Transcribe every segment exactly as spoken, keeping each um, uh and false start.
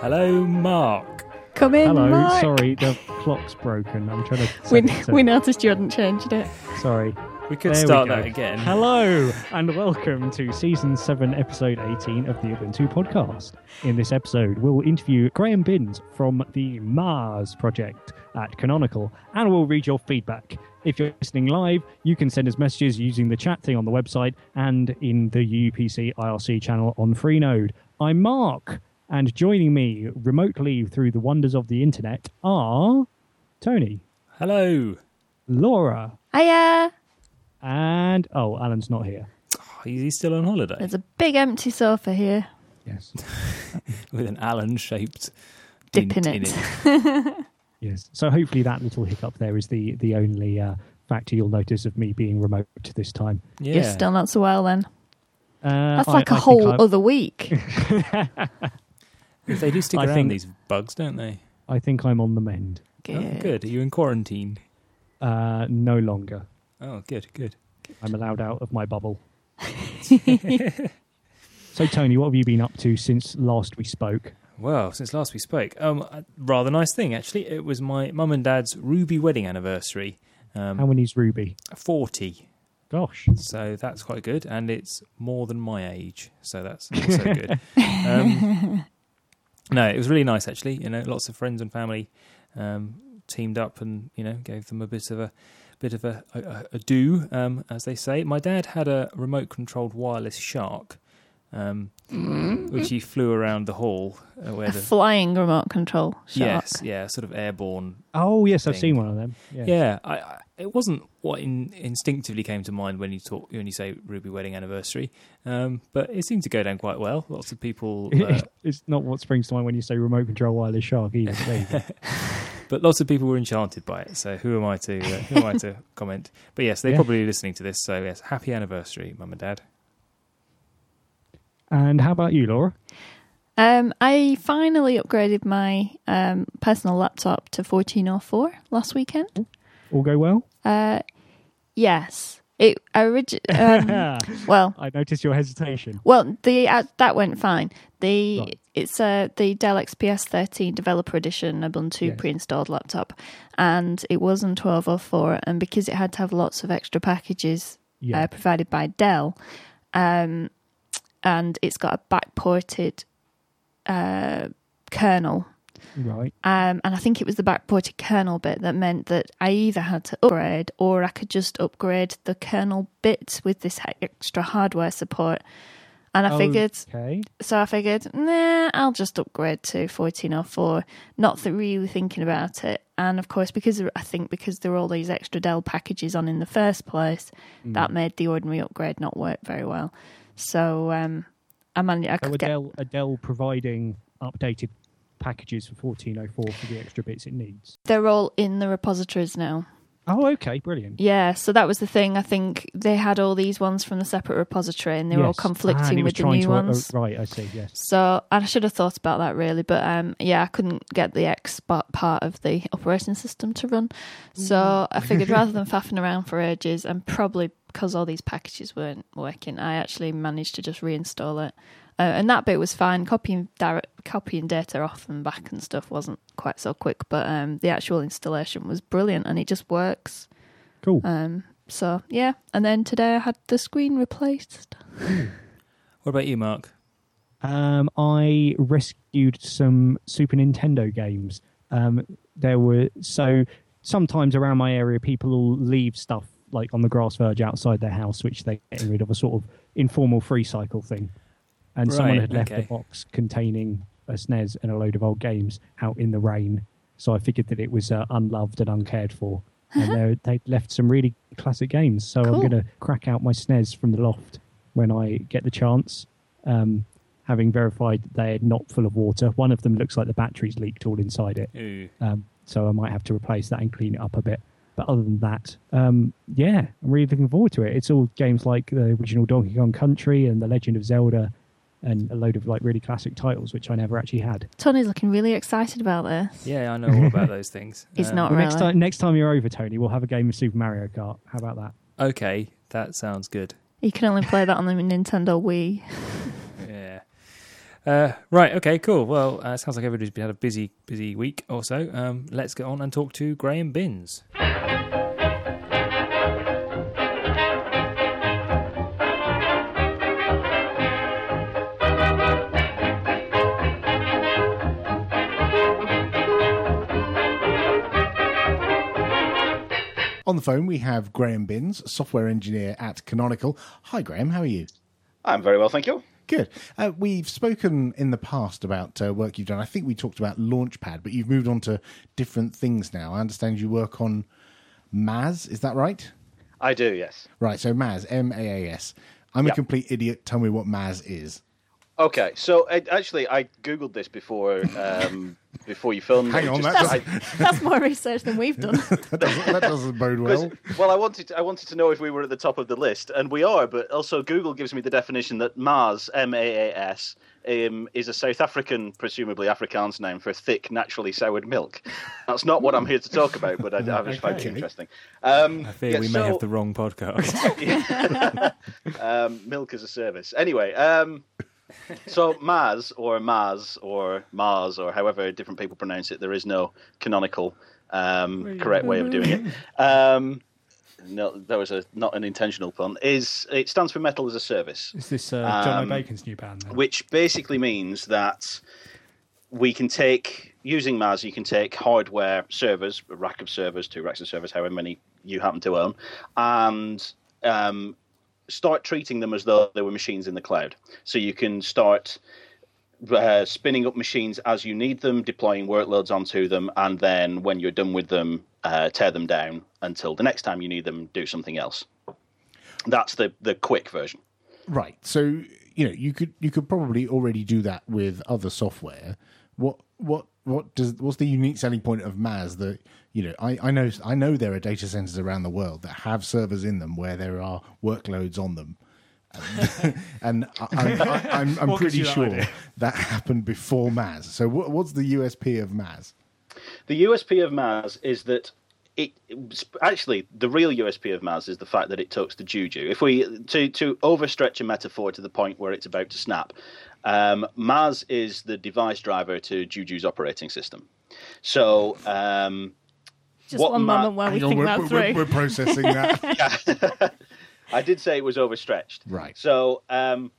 Hello, Mark. Come in, Hello, Mark. sorry, the clock's broken. I'm trying to... We, set it to- we noticed you hadn't changed it. Sorry. We could There we start go. that again. Hello, and welcome to Season seven, Episode eighteen of the Ubuntu Podcast. In this episode, we'll interview Graham Binns from the Mars project at Canonical, and we'll read your feedback. If you're listening live, you can send us messages using the chat thing on the website and in the U P C I R C channel on Freenode. I'm Mark, and joining me remotely through the wonders of the internet are Tony, Hello. Laura, Hiya. and... Oh, Alan's not here. Oh, he's still on holiday There's a big empty sofa here. Yes. with an Allen-shaped Dip in dint it. Yes. So hopefully that little hiccup there is the, the only uh, factor you'll notice of me being remote this time. Yeah. You're still not so well then. Uh, That's I- like a I think whole I'm- other week. They do stick I around, think- these bugs, don't they? I think I'm on the mend. Good. Oh, good. Are you in quarantine? Uh, no longer. Oh, good, good. I'm allowed out of my bubble. So, Tony, what have you been up to since last we spoke? Well, since last we spoke, um, a rather nice thing, actually. It was my mum and dad's Ruby wedding anniversary. Um, How many's Ruby? forty. Gosh. So that's quite good. And it's more than my age. So that's also good. Um, no, it was really nice, actually. You know, lots of friends and family um, teamed up and, you know, gave them a bit of a bit of a, a, a do, um, as they say. My dad had a remote-controlled wireless shark, um, which he flew around the hall. Uh, where A the, flying remote control shark. yes, yeah, sort of airborne. Oh, yes, I've Thing. seen one of them. Yeah. Yeah, I, I, it wasn't what in, instinctively came to mind when you talk when you say Ruby wedding anniversary, um, but it seemed to go down quite well. Lots of people, uh, It's not what springs to mind when you say remote control wireless shark either. There you go. but lots of people were enchanted by it. So who am I to uh, who am I to comment? But yes, they're Yeah. probably listening to this. So yes, happy anniversary, mum and dad. And how about you, Laura? Um, I finally upgraded my um, personal laptop to fourteen oh four last weekend. All go well? Uh, yes. It origi- um, well, I noticed your hesitation. Well, the uh, that went fine. The Right. it's uh, the Dell X P S thirteen Developer Edition Ubuntu Yes. pre-installed laptop, and it was on twelve oh four. And because it had to have lots of extra packages Yeah. uh, provided by Dell, um, and it's got a backported uh, kernel. Right. Um, and I think it was the backported kernel bit that meant that I either had to upgrade or I could just upgrade the kernel bit with this extra hardware support. And I figured, Okay. so I figured, nah, I'll just upgrade to fourteen oh four, not th- really thinking about it. And of course, because I think because there were all these extra Dell packages on in the first place, Mm. that made the ordinary upgrade not work very well. So um, I managed, I So could get Adele, Adele providing updated packages for fourteen oh four for the extra bits it needs. they're all in the repositories now. Oh, okay, brilliant. Yeah, so that was the thing. I think they had all these ones from the separate repository and they were all Yes. Ah, and conflicting it was with the trying new to, uh, ones. oh, right, I see, yes. So I should have thought about that really, but um, yeah, I couldn't get the X part part of the operating system to run. So I figured rather than faffing around for ages, and probably because all these packages weren't working, I actually managed to just reinstall it. Uh, and that bit was fine. Copying direct, copying data off and back and stuff wasn't quite so quick, but um, the actual installation was brilliant and it just works. Cool. Um, so yeah, and then today I had the screen replaced. What about you, Mark? Um, I rescued some Super Nintendo games. Um, there were so sometimes around my area, people will leave stuff like on the grass verge outside their house, which they're getting rid of, a sort of informal free cycle thing. And someone Right, had left okay. a box containing a S N E S and a load of old games out in the rain. So I figured that it was uh, unloved and uncared for. And they're- they'd left some really classic games. So I'm Cool. going to crack out my S N E S from the loft when I get the chance. Um, having verified that they're not full of water. One of them looks like the battery's leaked all inside it. Ooh. Um, so I might have to replace that and clean it up a bit. But other than that, um, yeah, I'm really looking forward to it. It's all games like the original Donkey Kong Country and The Legend of Zelda and a load of like really classic titles, which I never actually had. Tony's looking really excited about this. Yeah, I know all about those things. He's Um, not Well, really. next time, next time you're over, Tony, we'll have a game of Super Mario Kart. How about that? Okay, that sounds good. You can only play that on the Nintendo Wii. Yeah. Uh, right, okay, cool. Well, uh, sounds like everybody's been had a busy, busy week or so. Um, let's get on and talk to Graham Binns. On the phone, we have Graham Binns, software engineer at Canonical. Hi, Graham. How are you? I'm very well, thank you. Good. Uh, we've spoken in the past about uh, work you've done. I think we talked about Launchpad, but you've moved on to different things now. I understand you work on M A S. Is that right? I do, yes. Right. So M A S, M A A S. I'm Yep. a complete idiot. Tell me what M A S is. Okay, so uh, actually, I googled this before um, before you filmed. Hang it. on, Just- that's- I- That's more research than we've done. That doesn't, that doesn't bode 'cause- well. well, I wanted to, I wanted to know if we were at the top of the list, and we are. But also, Google gives me the definition that M A S, M A A S, um, is a South African, presumably Afrikaans name for thick, naturally soured milk. That's not what I'm here to talk about, but I, I just find it Okay. interesting. Um, I fear yeah, we so- may have the wrong podcast. um, milk as a service. Anyway, um, so M A S or M A S or Mars or however different people pronounce it, there is no canonical um, correct way of doing it. Um, no, that was a not an intentional pun. Is it stands for Metal as a Service, Is this uh, John Um, O'Bacon's new band? Then? which basically means that we can take using M A S. You can take hardware servers, a rack of servers, two racks of servers, however many you happen to own, and um, start treating them as though they were machines in the cloud. So you can start uh, spinning up machines as you need them, deploying workloads onto them, and then when you're done with them, uh, tear them down until the next time you need them, do something else. That's the, the quick version. Right. So, you know, you could you could probably already do that with other software. What what what does what's the unique selling point of M A S that, you know, I, I know I know there are data centers around the world that have servers in them where there are workloads on them. And, and I, I, I, I'm, I'm What gives pretty you that sure idea? that happened before M A S. So what, what's the U S P of M A S? The U S P of M A S is that it actually the real U S P of M A S is the fact that it talks to Juju. If we to to overstretch a metaphor to the point where it's about to snap, um, M A S is the device driver to Juju's operating system. So um, Just What one Ma- moment while we Hang on, think we're, that we're, through. we're processing that. yeah, I did say it was overstretched. Right. So um,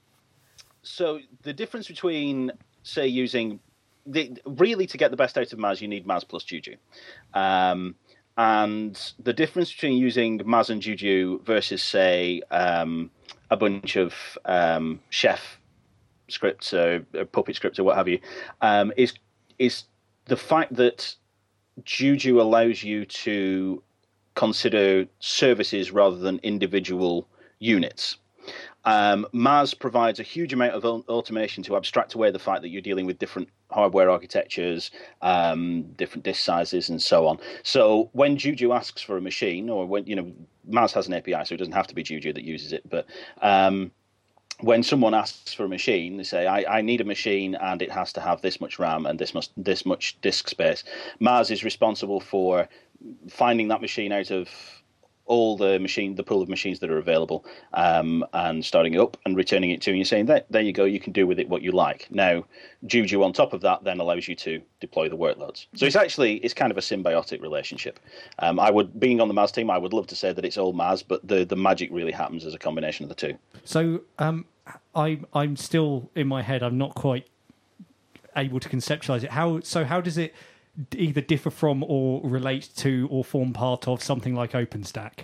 so the difference between say using the, really to get the best out of M A S, you need M A S plus Juju. Um, and the difference between using M A S and Juju versus, say, um, a bunch of um, Chef scripts or, or Puppet scripts or what have you, um, is is the fact that Juju allows you to consider services rather than individual units. Um, M A S provides a huge amount of au- automation to abstract away the fact that you're dealing with different hardware architectures, um, different disk sizes, and so on. So when Juju asks for a machine, or when you know M A S has an A P I, so it doesn't have to be Juju that uses it, but um, when someone asks for a machine, they say, I, I need a machine and it has to have this much RAM and this much, this much disk space. M A S is responsible for finding that machine out of all the machine, the pool of machines that are available, um, and starting it up and returning it to you and saying, there, there you go, you can do with it what you like. Now, Juju on top of that then allows you to deploy the workloads. So it's actually, it's kind of a symbiotic relationship. Um, I would, being on the M A S team, I would love to say that it's all M A S, but the, the magic really happens as a combination of the two. So um, I, I'm still in my head. I'm not quite able to conceptualize it. How so? How does it either differ from, or relate to, or form part of something like OpenStack?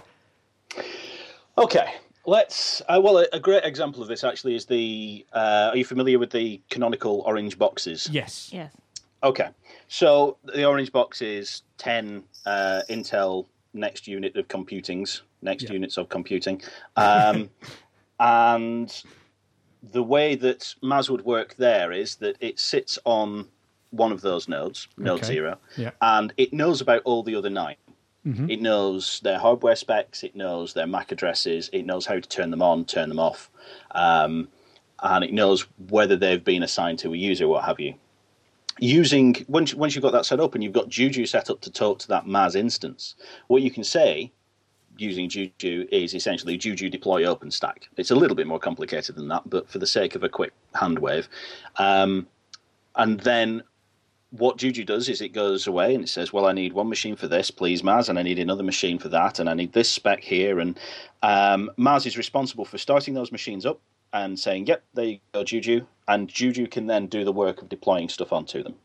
Okay, let's. Uh, well, a, a great example of this actually is the. Uh, are you familiar with the canonical orange boxes? Yes. Yes. Okay, so the orange box is ten uh, Intel next unit of computings, next Yeah. units of computing, um, and the way that M A S would work there is that it sits on one of those nodes, node Okay. zero, Yeah. and it knows about all the other nine. Mhm. It knows their hardware specs, it knows their M A C addresses, it knows how to turn them on, turn them off, um, and it knows whether they've been assigned to a user, what have you. Using once once you've got that set up and you've got Juju set up to talk to that M A S instance, what you can say using Juju is essentially Juju deploy OpenStack. It's a little bit more complicated than that, but for the sake of a quick hand wave. Um, and then what Juju does is it goes away and it says, well, I need one machine for this, please, Maz, and I need another machine for that, and I need this spec here. And um, Maz is responsible for starting those machines up and saying, yep, there you go, Juju. And Juju can then do the work of deploying stuff onto them.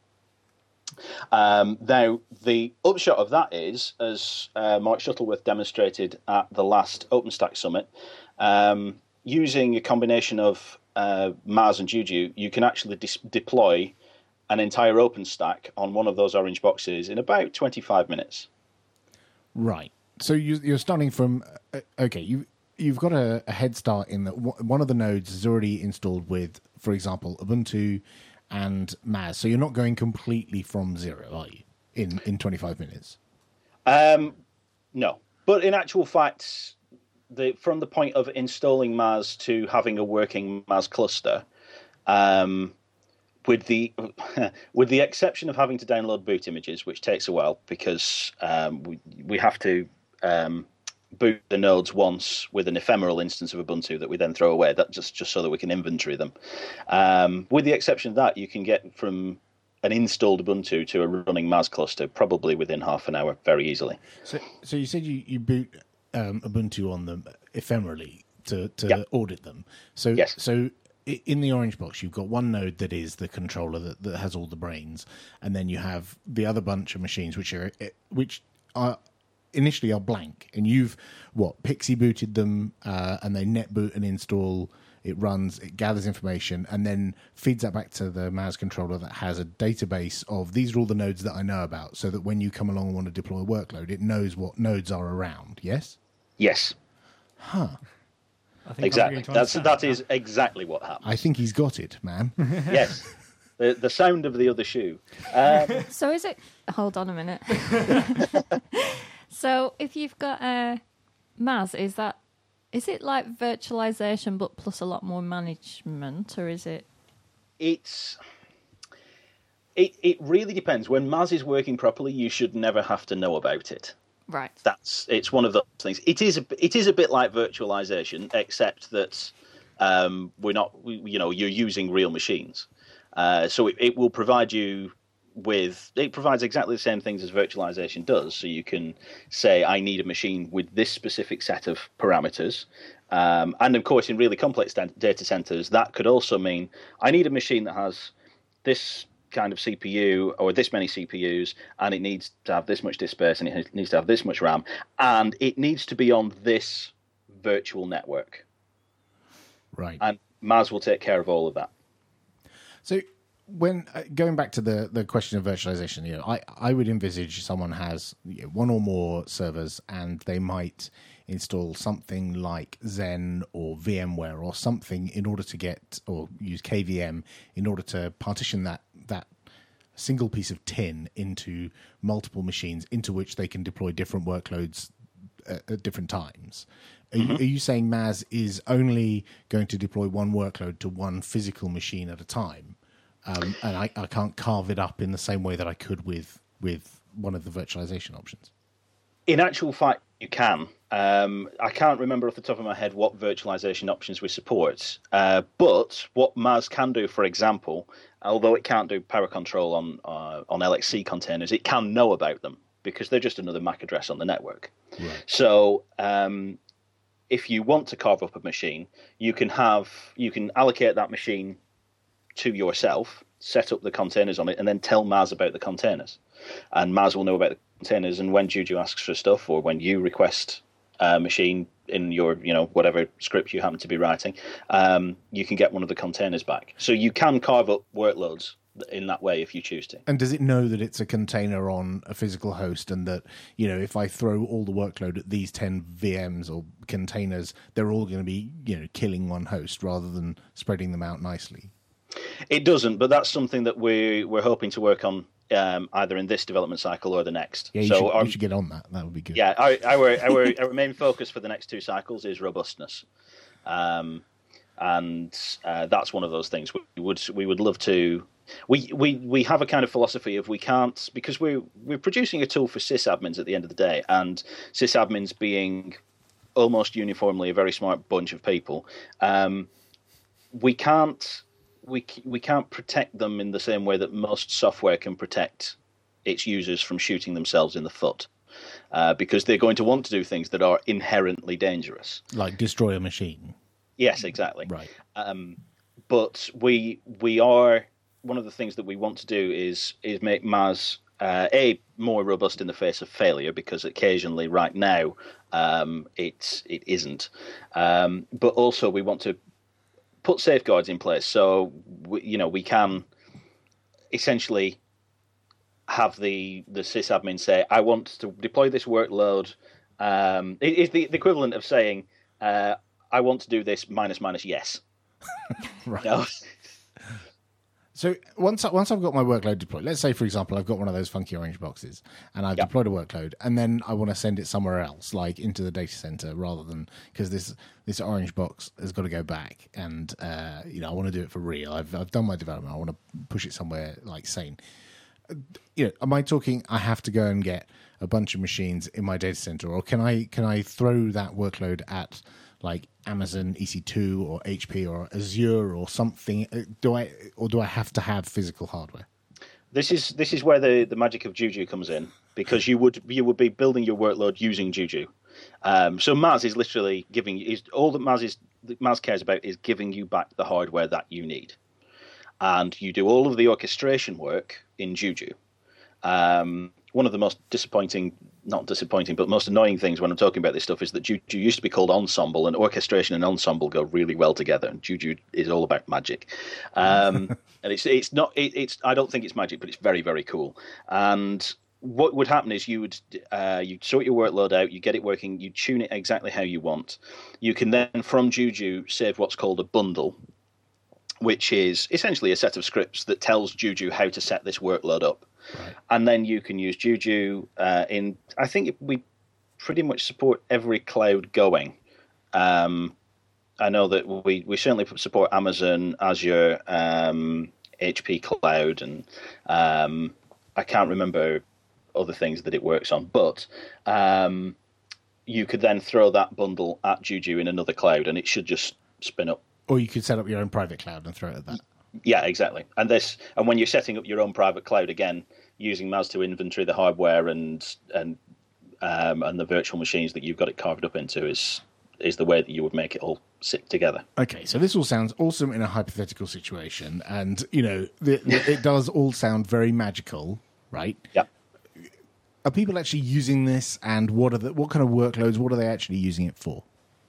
Um, now, the upshot of that is, as uh, Mark Shuttleworth demonstrated at the last OpenStack Summit, um, using a combination of uh, Maz and Juju, you can actually dis- deploy an entire OpenStack on one of those orange boxes in about twenty-five minutes. Right. So you, you're starting from, uh, okay, you, you've got a, a head start in that one of the nodes is already installed with, for example, Ubuntu and Maz. So you're not going completely from zero, are you, in, in twenty-five minutes? Um, no. But in actual fact, the, from the point of installing Maz to having a working Maz cluster, um, with the with the exception of having to download boot images, which takes a while because um, we we have to um, boot the nodes once with an ephemeral instance of Ubuntu that we then throw away. That just just so that we can inventory them. Um, with the exception of that, you can get from an installed Ubuntu to a running Maz cluster probably within half an hour, very easily. So, so you said you, you boot um, Ubuntu on them ephemerally to to yeah. audit them. So yes. so. In the orange box, you've got one node that is the controller that, that has all the brains, and then you have the other bunch of machines which are which are initially are blank. And you've what Pixie booted them, uh, and they net boot and install. It runs, it gathers information, and then feeds that back to the Maz controller that has a database of these are all the nodes that I know about, so that when you come along and want to deploy a workload, it knows what nodes are around. Yes. Yes. Huh. I think exactly. That's that is exactly what happens. I think he's got it, man. Yes. The the sound of the other shoe. Um, so is it? Hold on a minute. So if you've got a uh, Maz, is that is it like virtualization but plus a lot more management, or is it? It's. It it really depends. When Maz is working properly, you should never have to know about it. Right. That's it's one of those things. It is a, it is a bit like virtualization, except that um, we're not. We, you know, you're using real machines, uh, so it, it will provide you with. It provides exactly the same things as virtualization does. So you can say, I need a machine with this specific set of parameters, um, and of course, in really complex data centers, that could also mean I need a machine that has this kind of C P U or this many C P Us, and it needs to have this much disk space, and it needs to have this much RAM, and it needs to be on this virtual network. Right. And Maz will take care of all of that. So when uh, going back to the, the question of virtualization, you know, I, I would envisage someone has you know, one or more servers, and they might install something like Xen or VMware or something in order to get, or use K V M in order to partition that that single piece of tin into multiple machines into which they can deploy different workloads at, at different times. Are, mm-hmm. you, are you saying Maz is only going to deploy one workload to one physical machine at a time, um, and I, I can't carve it up in the same way that I could with with one of the virtualization options? In actual fact, you can. Um, I can't remember off the top of my head what virtualization options we support, uh, but what Maz can do, for example, although it can't do power control on uh, on L X C containers, it can know about them because they're just another M A C address on the network. Right. So um, if you want to carve up a machine, you can have you can allocate that machine to yourself, set up the containers on it, and then tell Maz about the containers. And Maz will know about the containers, and when Juju asks for stuff, or when you request a machine in your, you know, whatever script you happen to be writing, um, you can get one of the containers back. So you can carve up workloads in that way if you choose to. And does it know that it's a container on a physical host, and that, you know, if I throw all the workload at these ten V Ms or containers, they're all going to be, you know, killing one host rather than spreading them out nicely? It doesn't, but that's something that we, we're hoping to work on um, either in this development cycle or the next. Yeah, you, so should, our, you should get on that. That would be good. Yeah, our, our, our, our main focus for the next two cycles is robustness. Um, and uh, that's one of those things. We would we would love to we, we we have a kind of philosophy of we can't, because we're we're producing a tool for sysadmins at the end of the day, and sysadmins being almost uniformly a very smart bunch of people, um, we can't we we can't protect them in the same way that most software can protect its users from shooting themselves in the foot, uh, because they're going to want to do things that are inherently dangerous, like destroy a machine. Yes, exactly. Right. Um, but we we are one of the things that we want to do is is make M A S uh, a more robust in the face of failure, because occasionally, right now, um, it it isn't. Um, but also, we want to put safeguards in place, so we, you know we can essentially have the the sysadmin say, "I want to deploy this workload." Um, it, it's the, the equivalent of saying, uh, "I want to do this minus minus yes." Right. No? So once I, once I've got my workload deployed, let's say, for example, I've got one of those funky orange boxes, and I've Yep. deployed a workload, and then I want to send it somewhere else, like into the data center, rather than because this this orange box has got to go back, and uh, you know I want to do it for real. I've I've done my development. I want to push it somewhere like sane. You know, am I talking? I have to go and get a bunch of machines in my data center, or can I can I throw that workload at like Amazon E C two or H P or Azure or something? Do I or do I have to have physical hardware? This is this is where the, the magic of Juju comes in, because you would you would be building your workload using Juju. Um, so M A S is literally giving is all that M A S is that M A S cares about is giving you back the hardware that you need, and you do all of the orchestration work in Juju. Um, one of the most disappointing, not disappointing, but most annoying things when I'm talking about this stuff is that Juju used to be called Ensemble, and orchestration and Ensemble go really well together. And Juju is all about magic, um, and it's it's not it, it's I don't think it's magic, but it's very very cool. And what would happen is you would uh, you sort your workload out, you get it working, you tune it exactly how you want. You can then from Juju save what's called a bundle, which is essentially a set of scripts that tells Juju how to set this workload up. Right. And then you can use Juju uh, in, I think we pretty much support every cloud going. Um, I know that we, we certainly support Amazon, Azure, um, H P Cloud, and um, I can't remember other things that it works on. But um, you could then throw that bundle at Juju in another cloud, and it should just spin up. Or you could set up your own private cloud and throw it at that. Yeah, exactly. And this, and when you're setting up your own private cloud, again, using M A S to inventory the hardware and and um, and the virtual machines that you've got it carved up into is is the way that you would make it all sit together. Okay, so this all sounds awesome in a hypothetical situation, and you know the, the, it does all sound very magical, right? Yeah. Are people actually using this, and what are the what kind of workloads? What are they actually using it for?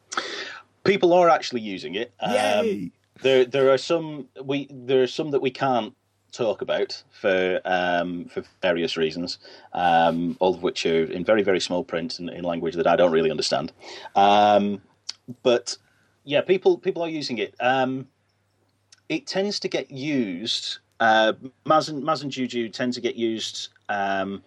People are actually using it. Yay! Um, there, there are some we there are some that we can't talk about for um, for various reasons, um, all of which are in very very small print and in language that I don't really understand. Um, but yeah, people people are using it. Um, it tends to get used. Uh, M A S and M A S and Juju tend to get used um,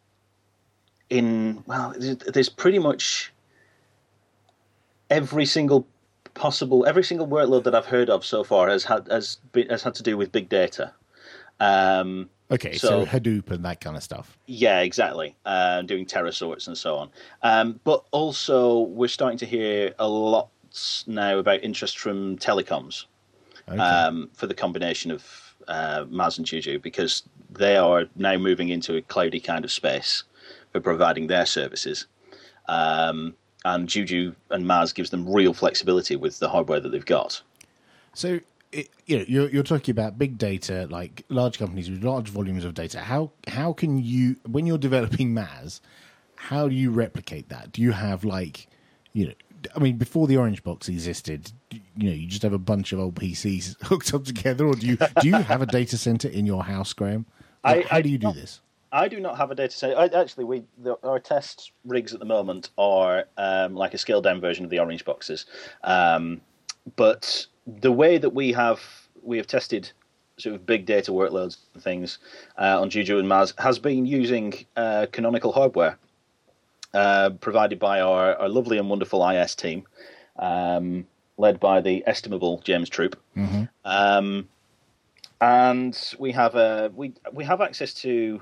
in well. There's pretty much every single possible every single workload that I've heard of so far has had has been, has had to do with big data. Um, okay, so, so Hadoop and that kind of stuff. Yeah, exactly. Uh, doing TerraSorts and so on. Um, but also, we're starting to hear a lot now about interest from telecoms okay. um, for the combination of uh, M A S and Juju, because they are now moving into a cloudy kind of space for providing their services. Um, And Juju and M A S gives them real flexibility with the hardware that they've got. So, it, you know, you're, you're talking about big data, like large companies with large volumes of data. How how can you, when you're developing M A S, how do you replicate that? Do you have like, you know, I mean, before the Orange Box existed, you know, you just have a bunch of old P Cs hooked up together, or do you do you have a data center in your house, Graham? Like, I, how do you do not, this? I do not have a data center. I, actually, we the, our test rigs at the moment are um, like a scaled down version of the Orange Boxes. Um, but the way that we have we have tested sort of big data workloads and things uh, on Juju and M A S has been using uh, canonical hardware uh, provided by our, our lovely and wonderful I S team, um, led by the estimable James Troop. Mm-hmm. Um, and we have a we we have access to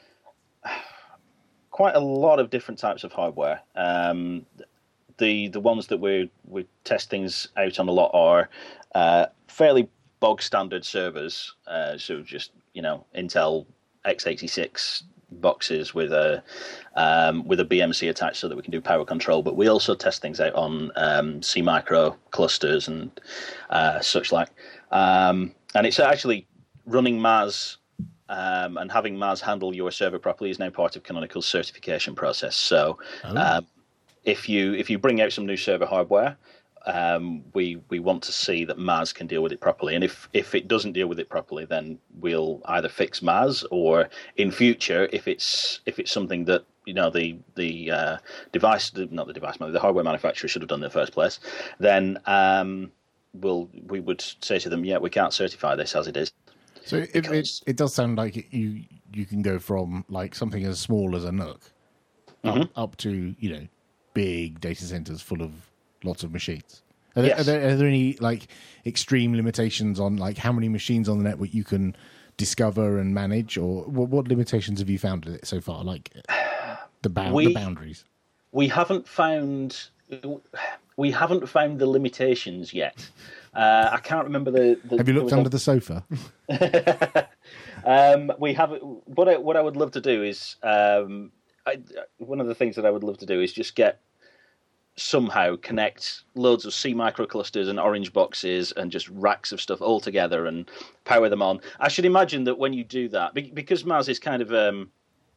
quite a lot of different types of hardware. Um, the the ones that we're we test things out on a lot are uh, fairly bog standard servers, uh, so just you know Intel x eighty-six boxes with a um, with a B M C attached so that we can do power control. But we also test things out on um, C micro clusters and uh, such like. Um, and it's actually running M A S um, and having M A S handle your server properly is now part of Canonical's certification process. So Oh. um, if you if you bring out some new server hardware, um, we we want to see that M A S can deal with it properly. And if, if it doesn't deal with it properly, then we'll either fix M A S, or in future, if it's if it's something that you know the the uh, device, not the device, the hardware manufacturer should have done in the first place, then um, we'll we would say to them, yeah, we can't certify this as it is. So it, it it does sound like it, you you can go from like something as small as a Nook up, Mhm. up to you know big data centers full of lots of machines. Are there, Yes. are there are there any like extreme limitations on like how many machines on the network you can discover and manage, or what, what limitations have you found with it so far? Like the bound We- the boundaries. We haven't found we haven't found the limitations yet. Uh, I can't remember the. the Have you there looked was a- under the sofa? um, we have what I, what I would love to do is um, I, one of the things that I would love to do is just get somehow connect loads of C microclusters and orange boxes and just racks of stuff all together and power them on. I should imagine that when you do that, be- because M A S is kind of um,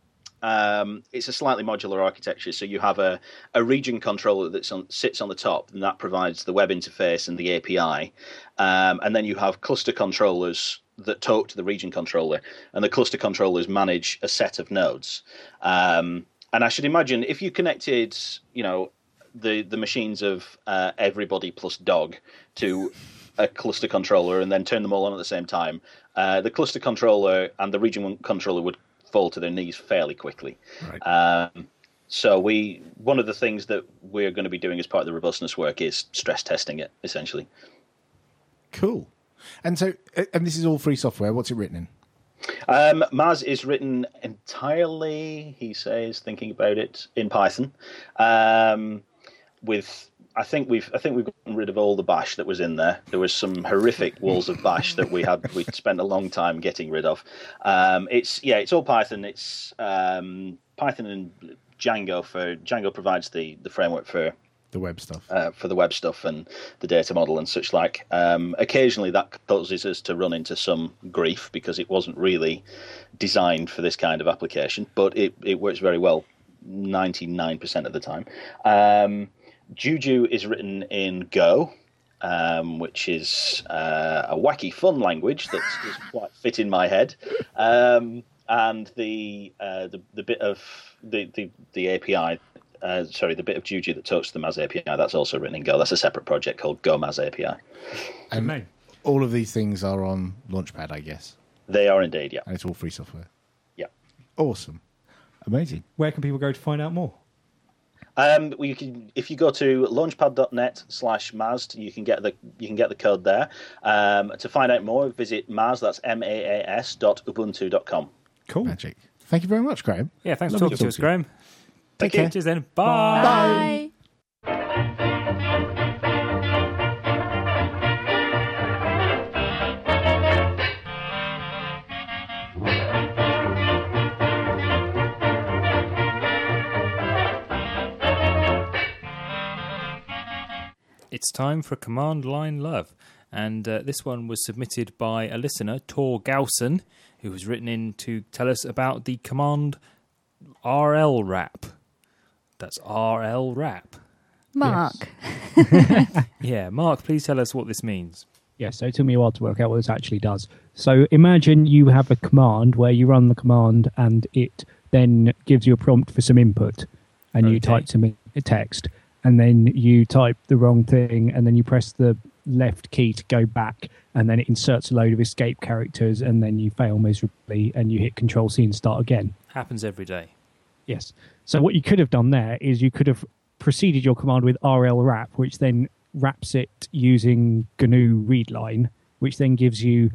um, it's a slightly modular architecture, so you have a, a region controller that on, sits on the top, and that provides the web interface and the A P I, um, and then you have cluster controllers that talk to the region controller, and the cluster controllers manage a set of nodes. Um, and I should imagine if you connected, you know, the the machines of uh, everybody plus dog to a cluster controller and then turn them all on at the same time, uh, the cluster controller and the region controller would fall to their knees fairly quickly. Right. Um, so we one of the things that we're going to be doing as part of the robustness work is stress testing it, essentially. Cool. And so, and this is all free software. What's it written in? Um, M A S is written entirely, he says, thinking about it, in Python. Um, with I think we've I think we've gotten rid of all the bash that was in there. There was some horrific walls of bash that we had we spent a long time getting rid of. Um, it's yeah, it's all Python. It's um, Python and Django for Django provides the, the framework for The web stuff. uh, for the web stuff and the data model and such like. Um, occasionally that causes us to run into some grief because it wasn't really designed for this kind of application, but it, it works very well ninety-nine percent of the time. Um, Juju is written in Go, um, which is uh, a wacky fun language that doesn't quite fit in my head. Um, and the, uh, the the bit of the, the, the A P I Uh, sorry, the bit of Juju that talks to the M A S A P I, that's also written in Go. That's a separate project called Go M A S A P I. And name. all of these things are on Launchpad, I guess. They are indeed, yeah. And it's all free software. Yeah. Awesome. Amazing. Where can people go to find out more? Um, well, you can, if you go to launchpad.net slash M A S, you can get the you can get the code there. Um, to find out more, visit M A S. That's M A A S dot ubuntu dot com. Cool. Magic. Thank you very much, Graham. Yeah, thanks for Lovely talking to to us, talk to you. Graham. Thank Take you. care. Cheers then. Bye. Bye. It's time for Command Line Love. And uh, this one was submitted by a listener, Tor Gausen, who has written in to tell us about the command R L wrap. That's R L wrap. Mark. Yeah, Mark, please tell us what this means. Yeah, so it took me a while to work out what this actually does. So imagine you have a command where you run the command and it then gives you a prompt for some input, and you Okay. type some in- text, and then you type the wrong thing, and then you press the left key to go back, and then it inserts a load of escape characters, and then you fail miserably, and you hit Control C and start again. Happens every day. Yes. So what you could have done there is you could have preceded your command with R L wrap, which then wraps it using G N U readline, which then gives you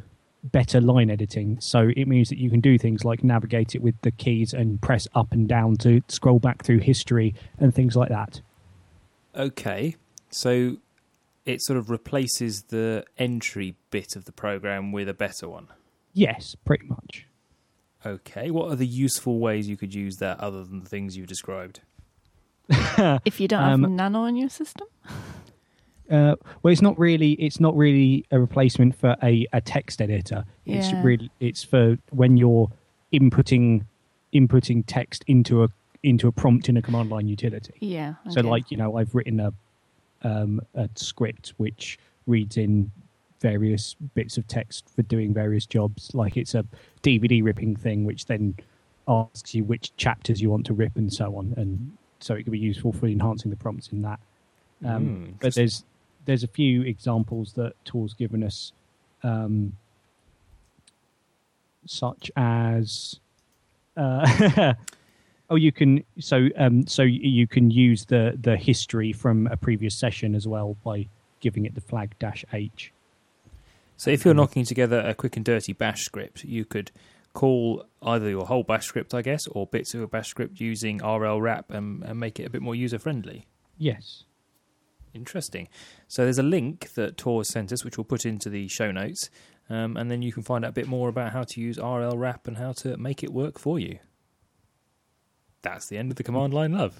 better line editing. So it means that you can do things like navigate it with the keys and press up and down to scroll back through history and things like that. Okay, so it sort of replaces the entry bit of the program with a better one. Yes, pretty much. Okay, what are the useful ways you could use that other than the things you've described? If you don't have Um, Nano on your system? Uh, well, it's not really. It's not really a replacement for a, a text editor. It's Yeah. really. It's for when you're inputting inputting text into a into a prompt in a command line utility. Yeah. So, okay. like you know, I've written a um, a script which reads in various bits of text for doing various jobs. Like it's a D V D ripping thing, which then asks you which chapters you want to rip and so on, and so it can be useful for enhancing the prompts in that. Um, Mm, but there's there's a few examples that Tor's given us, um, such as uh, oh, you can so um, so you can use the the history from a previous session as well by giving it the flag dash H. So if you're knocking together a quick and dirty bash script, you could call either your whole bash script, I guess, or bits of a bash script using R L wrap and, and make it a bit more user-friendly. Yes. Interesting. So there's a link that Tor has sent us, which we'll put into the show notes, um, and then you can find out a bit more about how to use R L wrap and how to make it work for you. That's the end of the command line love.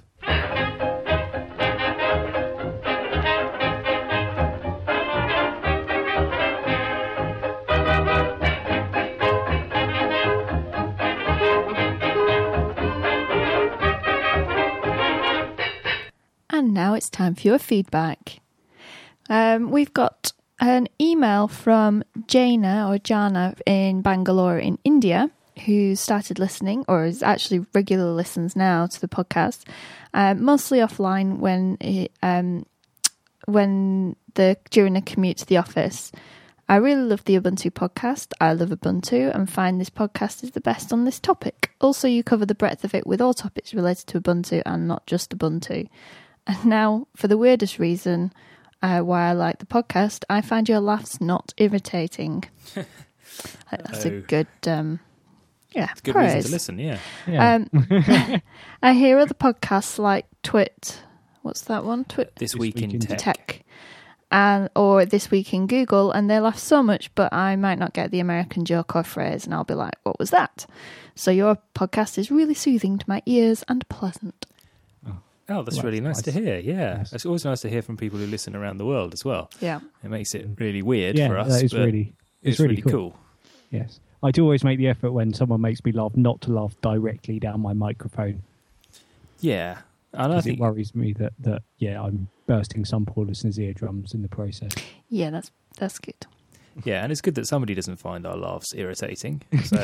And now it's time for your feedback. Um, we've got an email from Jana or Jana in Bangalore in India, who started listening, or is actually regular listens now to the podcast, uh, mostly offline when it, um, when the during a commute to the office. I really love the Ubuntu podcast. I love Ubuntu and find this podcast is the best on this topic. Also, you cover the breadth of it with all topics related to Ubuntu and not just Ubuntu. And now, for the weirdest reason uh, why I like the podcast, I find your laughs not irritating. That's a Oh. good, um, yeah, It's a good praise. reason to listen, yeah. Yeah. Um, I hear other podcasts like Twit. What's that one? Twit This, This week, Week in in Tech. Tech. And, or This Week in Google, and they laugh so much, but I might not get the American joke or phrase, and I'll be like, what was that? So your podcast is really soothing to my ears and pleasant. Oh, that's Well, really nice, that's to nice. hear, yeah. Yes. It's always nice to hear from people who listen around the world as well. Yeah. It makes it really weird yeah, for us, that is but really it's, it's really really cool. cool. Yes. I do always make the effort when someone makes me laugh not to laugh directly down my microphone. Yeah. And I Because it think worries me that, that, yeah, I'm bursting some poor listener's eardrums in the process. Yeah, that's that's good. Yeah, and it's good that somebody doesn't find our laughs irritating. So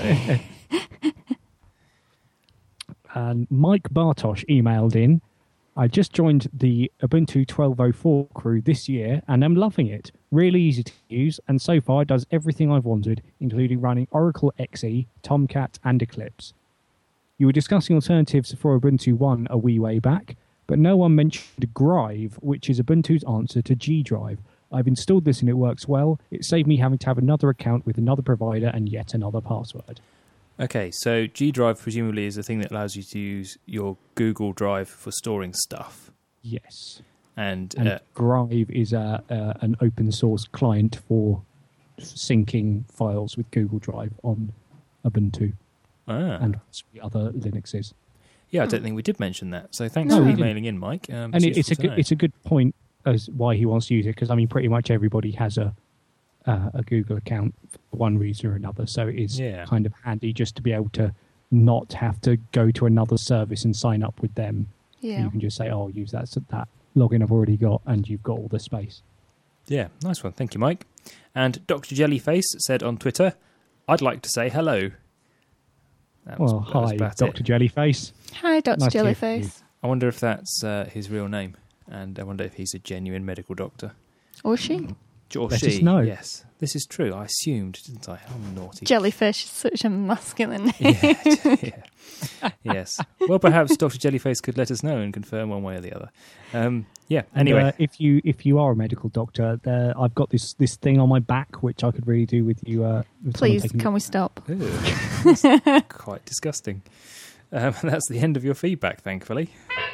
And Mike Bartosh emailed in, I just joined the Ubuntu twelve oh four crew this year and am loving it. Really easy to use and so far does everything I've wanted, including running Oracle X E, Tomcat and Eclipse. You were discussing alternatives for Ubuntu one a wee way back, but no one mentioned Grive, which is Ubuntu's answer to G Drive. I've installed this and it works well. It saved me having to have another account with another provider and yet another password. Okay, so G Drive presumably is the thing that allows you to use your Google Drive for storing stuff. Yes. And, And uh, Grive is a, uh, an open source client for syncing files with Google Drive on Ubuntu ah, and other Linuxes. yeah, I don't think we did mention that. So thanks No, for we didn't. emailing in, Mike. Um, And it, it's a useful to good know. it's a good point as why he wants to use it, because I mean pretty much everybody has a uh, a Google account for one reason or another, so it is Yeah. kind of handy just to be able to not have to go to another service and sign up with them. Yeah. You can just say, "Oh, I'll use that that login I've already got," and you've got all the space. Yeah, nice one. Thank you, Mike. And Doctor Jellyface said on Twitter, I'd like to say hello. That was, Well, that was hi, about Doctor it. Jellyface. Hi, Doctor Nice to hear from you. Jellyface. I wonder if that's uh, his real name. And I wonder if he's a genuine medical doctor. Or she. Or let she. us know. Yes, this is true. I assumed, didn't I? I'm naughty. Jellyfish is such a masculine name. Yeah, yeah. Yes. Well, perhaps Doctor Jellyface could let us know and confirm one way or the other. Um, yeah. And, Anyway, uh, if you if you are a medical doctor, there, I've got this this thing on my back which I could really do with you. Uh, with someone Please, taking- can we stop? Ew, that's quite disgusting. Um, that's the end of your feedback, thankfully.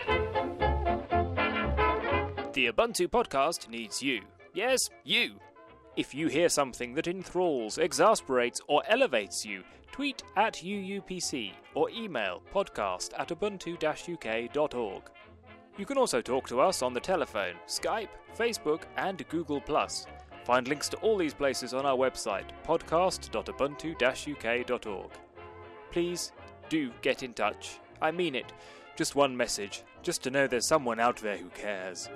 The Ubuntu podcast needs you. Yes, you. If you hear something that enthralls, exasperates, or elevates you, tweet at U U P C or email podcast at ubuntu dash u k dot org. You can also talk to us on the telephone, Skype, Facebook, and Google plus. Find links to all these places on our website, podcast dot ubuntu dash u k dot org. Please do get in touch. I mean it. Just one message, just to know there's someone out there who cares.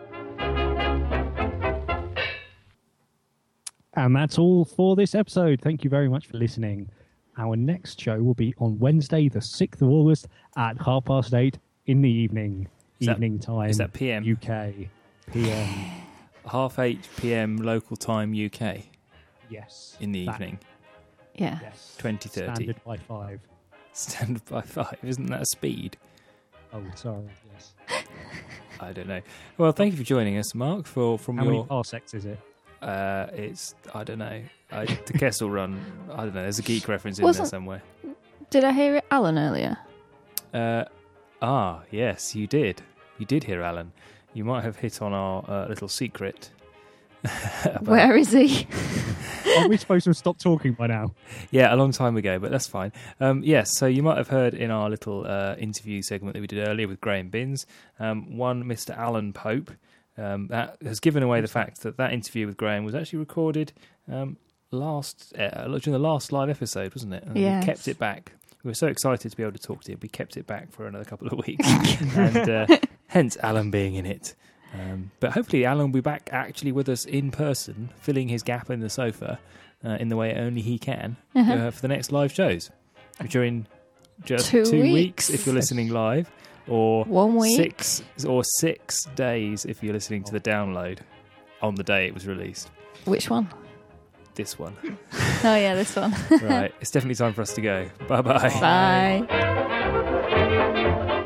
And that's all for this episode. Thank you very much for listening. Our next show will be on Wednesday, the sixth of August at half past eight in the evening. Is that- evening time. is that P M? U K. P M. Half eight p.m. local time U K Yes. in the That- evening, Yeah. Yes. twenty thirty. Standard by five. Standard by five. Isn't that a speed? Oh, sorry. Yes. I don't know. Well, thank you for joining us, Mark. For from How your, many parsecs is it? uh, it's I don't know. I, the Kessel Run. I don't know. There's a geek reference in Wasn't- there somewhere. Did I hear it, Alan, earlier? Uh, ah, yes, you did. You did hear Alan. You might have hit on our uh, little secret. about- Where is he? Are we supposed to have stopped talking by now? Yeah, a long time ago, but that's fine. Um, yes, so you might have heard in our little uh, interview segment that we did earlier with Graham Binns, um, one Mister Alan Pope um, that has given away the fact that that interview with Graham was actually recorded um, last uh, during the last live episode, wasn't it? And Yes. we kept it back. We were so excited to be able to talk to him. We kept it back for another couple of weeks, and uh, hence Alan being in it. Um, but hopefully Alan will be back actually with us in person, filling his gap in the sofa uh, in the way only he can Uh-huh. uh, for the next live shows, which are in just Two two, weeks. weeks. if you're listening live, or One week. six or six days if you're listening to the download on the day it was released. Which one? This one, Oh, yeah, this one. right? It's definitely time for us to go. Bye bye. Bye.